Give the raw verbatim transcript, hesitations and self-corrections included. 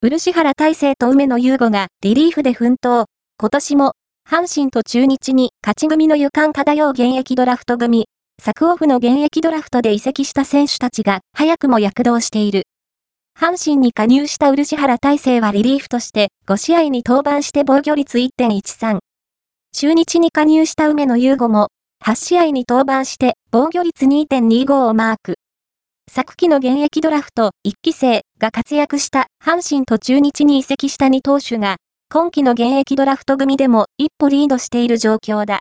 漆原大成と梅野雄吾がリリーフで奮闘。今年も、阪神と中日に勝ち組の予感漂う現役ドラフト組。昨オフの現役ドラフトで移籍した選手たちが早くも躍動している。阪神に加入した漆原大成はリリーフとしてご試合に登板して防御率 いってんいちさん。中日に加入した梅野雄吾もはち試合に登板して防御率 にてんにご をマーク。昨季の現役ドラフトいっき生が活躍した阪神と中日に移籍したに投手が今季の現役ドラフト組でも一歩リードしている状況だ。